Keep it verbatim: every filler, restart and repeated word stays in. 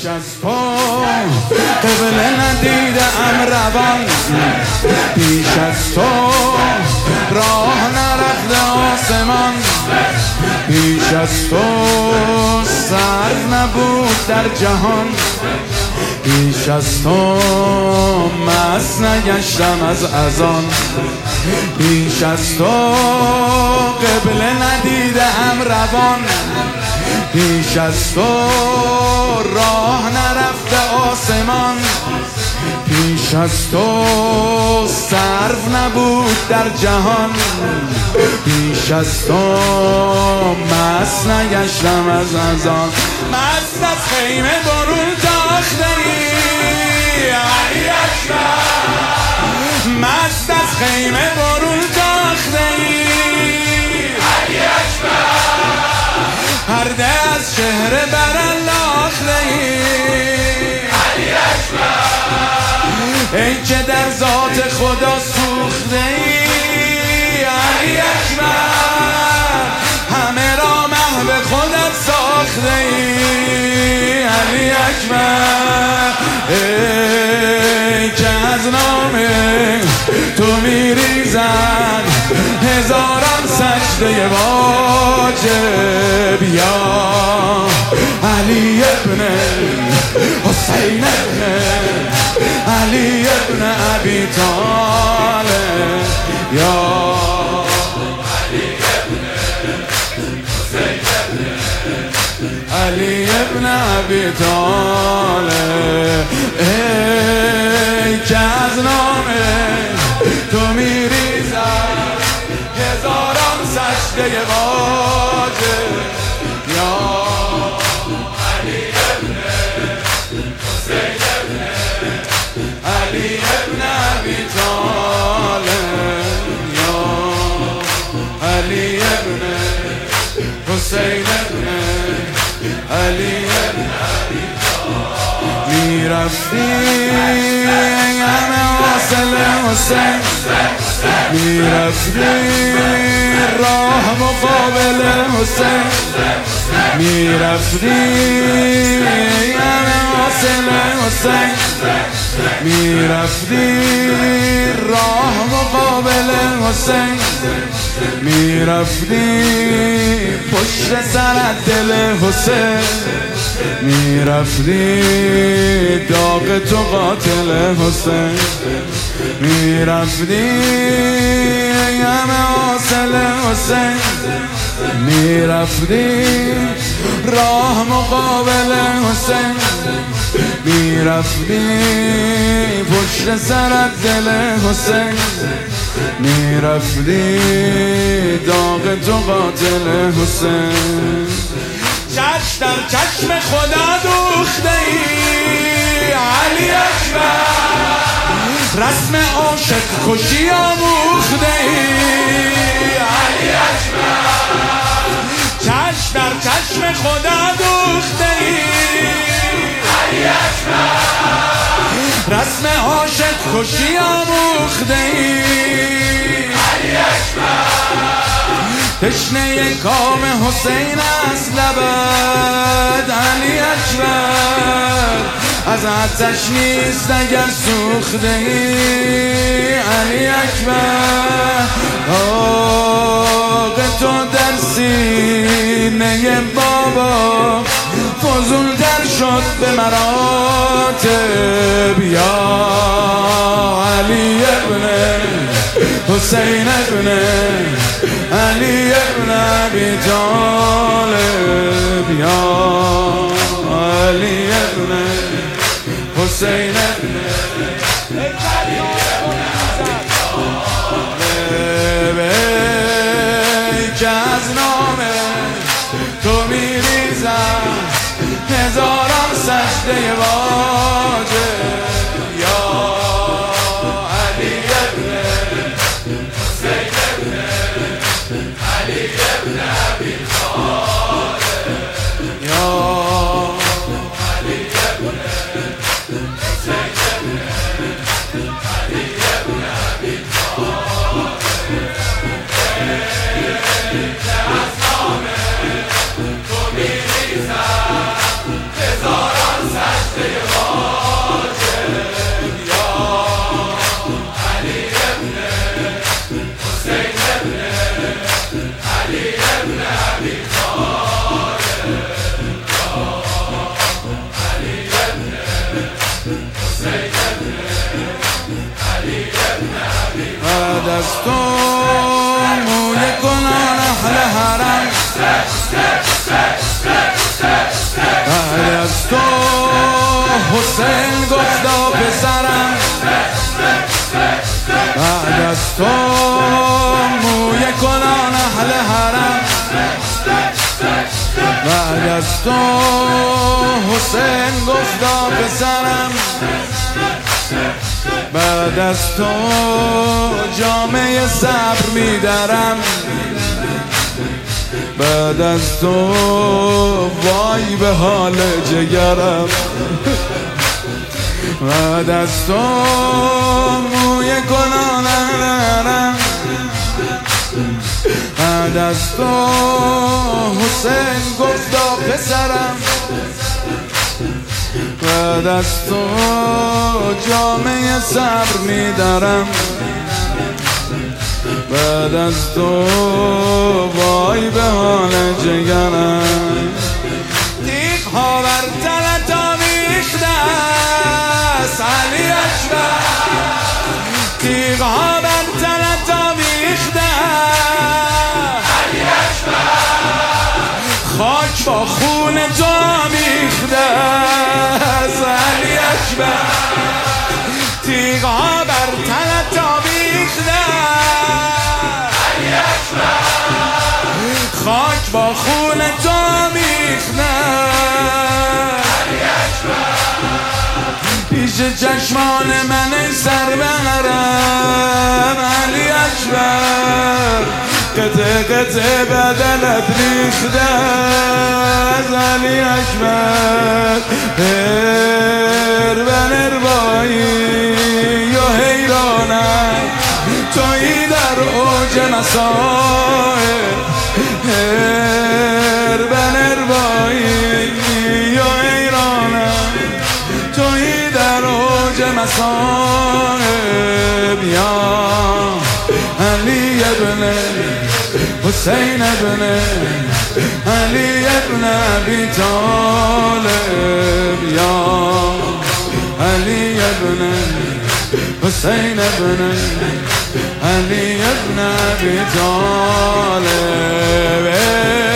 پیش از تو قبله ندیدم روان، پیش از تو راه نرفته آسمان، پیش از تو سر نبود در جهان، پیش از تو مست نگشتم از اذان، پیش از تو قبله ندیدم روان، پیش از تو راه نرفته آسمان، پیش از تو صرف نبود در جهان، پیش از تو مست نگشتم از اذان. مست از خیمه برون تاخته ای علی اکبر، مست از خیمه برون تاخته ای علی اکبر، پرده از چهره برانداخته ای علی اکبر، ای که در ذات خدا سوخته ای علی اکبر، همه را محو خودت ساخته ای علی اکبر، ای که از نام تو میریزن هزاران سجده واجب، یا علی ابن حسین ابن علی ابن ابی طالب، یا علی ابن حسین ابن علی ابن ابی طالب، ای که از نام تو میریزن هزاران سجده واجب، یا علی ابن حسین ابن علی ابن ابی طالب، یا علی ابن حسین ابن علی ابن ابی طالب، میرفتی همه حاصل حسین، میرفتی راه مقابل حسین، میرفتی همه حاصل حسین، میرفتی راه مقابل حسین، میرفتی پشت سرت دل حسین، میرفتی داغ تو قاتل حسین، میرفتی همه حاصل حسین، میرفتی راه مقابل حسین، میرفتی پشت سرت دل حسین، میرفتی داغ تو قاتل حسین، چشم در چشم خدا دوخته ای علی اکبر، رسم عاشق کشی آموخته ای علی اکبر، چشم در چشم خدا دوخته ای علی اکبر، رسم عاشق کشی آموخته ای علی اکبر، تشنه کام حسین از لبت علی اکبر، از آتش نیست اگر سوخته ای علی اکبر، آق تو در سینه بابا فضول در شد به مراتب، یا علی ابن حسین ابن علی ابن ابی طالب، یا علی ابن حسین ابن علی ابن ابی طالب، ای که از نام تو میریزن هزاران سجده واجب، یا علی ابن حسین ابن علی ابن ابی طالب، یا علی ابن حسین ابن علی ابن ابی طالب، ای که از نام تو میریزن هزاران سجده بعد از تو موی گلان اهل حرم، بعد از تو حسین گفتا پسرم، بعد از تو موی گلان اهل حرم، بعد از تو حسین گفتا پسرم، بعد از تو جامعه صبر میدرم، بعد از تو وای به حال جگرم، بعد از تو موی گلانم، بعد از تو حسین گفتا پسرم، بعد از تو جامعه صبر میدارم، بعد از تو وای به حال جگرم. تیغ ها بر تنت آویخته است علی اکبر، تیغ ها بر تنت آویخته علی اکبر، خاک با خون تو آمیخته است علی اکبر، تیغ ها بر تنت آویخته علی اکبر، خاک با خون تو آمیخته علی اکبر، پیش چشمان من سر برم علی اکبر، قطع قطع بدنت ریخته از علی اکبر، هر بنر بایی و حیرانم تویی در اوج مسائل، هر بنر بایی و حیرانم تویی در اوج مسائل، یا علی ابن حسین ابن علی ابن ابی طالب، یا علی ابن حسین ابن علی ابن ابی طالب.